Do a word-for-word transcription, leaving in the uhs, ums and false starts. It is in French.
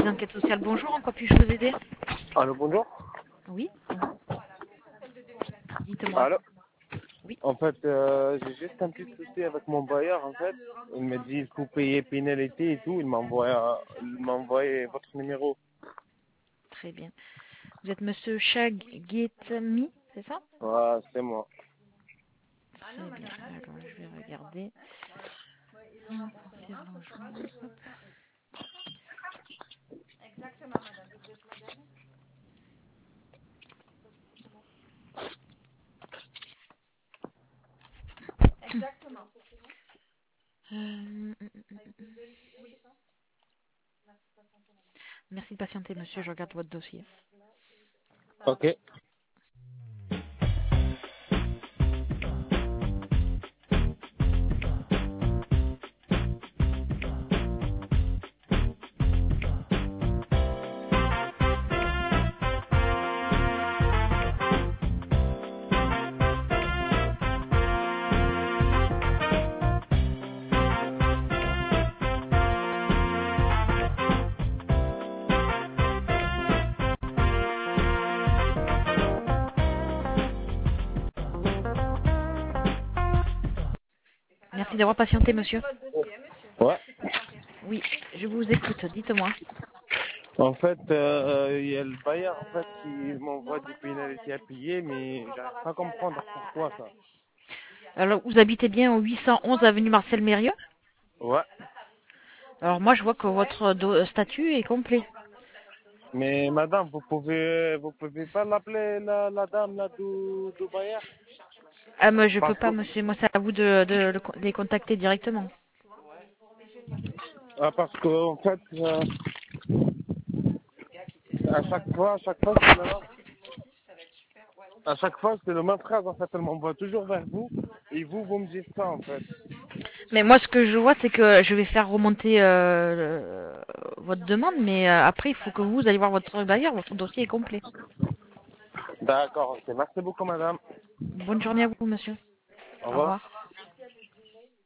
des enquêtes sociales. Bonjour, en quoi puis-je vous aider? Allô, bonjour. Oui, dites-moi. Allô. Oui, En fait, euh, j'ai juste un petit souci avec mon bailleur, en fait. Il me dit il faut payer pénalité et tout. Il m'a envoyé, un- il m'a envoyé votre numéro. très bien. Vous êtes monsieur Chaghetmi, c'est ça? Ouais, c'est moi. Très bien. Alors, je vais regarder. Hum, Pierre Langevin, hop. Euh, hum, hum, hum, hum. Merci de patienter, monsieur. Je regarde votre dossier. Ok. Merci d'avoir patienté, monsieur. Ouais. Oui, je vous écoute. Dites-moi. En fait, euh, il y a le bailleur, en fait, qui m'envoie des pénalités à payer, mais j'arrive pas à comprendre pourquoi ça. Alors, vous habitez bien au huit cent onze avenue Marcel Mérieux? Ouais. Alors, moi, je vois que votre do- statut est complet. Mais madame, vous pouvez, vous pouvez pas l'appeler la, la dame là du, du bailleur? Ah, moi, je peux Parce que, pas, monsieur. Moi, c'est à vous de, de le- de les contacter directement. ah, parce que, en fait, euh, à chaque fois, à chaque fois, c'est le, à chaque fois, c'est le même phrase, en fait, elle m'envoie toujours vers vous, et vous, vous me dites ça, en fait. Mais moi, ce que je vois, c'est que je vais faire remonter euh, le- votre demande, mais euh, après, il faut que vous allez voir votre bailleur. Votre dossier est complet. D'accord, ok. Merci beaucoup, madame. Bonne journée à vous, monsieur. Au Au revoir. revoir.